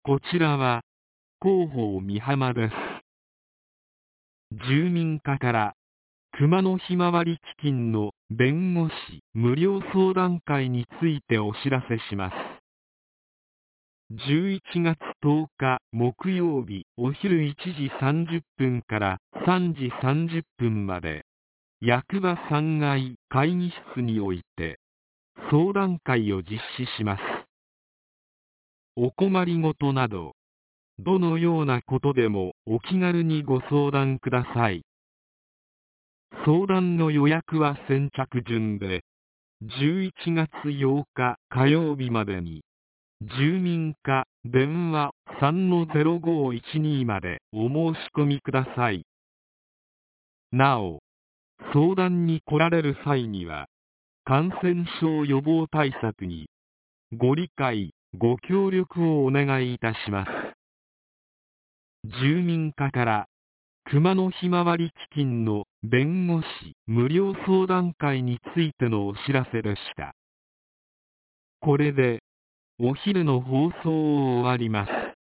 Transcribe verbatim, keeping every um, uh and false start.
こちらは広報美浜です。住民課から熊のひまわり基金の弁護士無料相談会についてお知らせします。じゅういちがつとおか木曜日お昼いちじさんじゅっぷんからさんじさんじゅっぷんまで役場さんがい会議室において相談会を実施します。お困りごとなどどのようなことでもお気軽にご相談ください。相談の予約は先着順で、じゅういちがつようか火曜日までに、住民課電話 さんのゼロごいちに までお申し込みください。なお、相談に来られる際には、感染症予防対策にご理解、ご協力をお願いいたします。住民課から熊のひまわり基金の弁護士無料相談会についてのお知らせでした。これでお昼の放送を終わります。